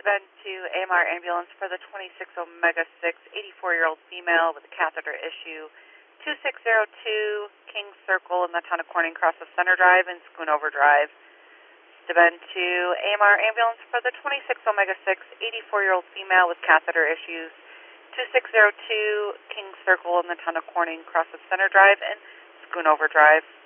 Bend to AMR ambulance for the 26 Omega 6, 84-year-old female with a catheter issue, 2602 King Circle in the town of Corning, cross of Center Drive and Schoonover Drive. Bend to AMR ambulance for the 26 Omega 6, 84-year-old female with catheter issues, 2602 King Circle in the town of Corning, cross of Center Drive and Schoonover Drive.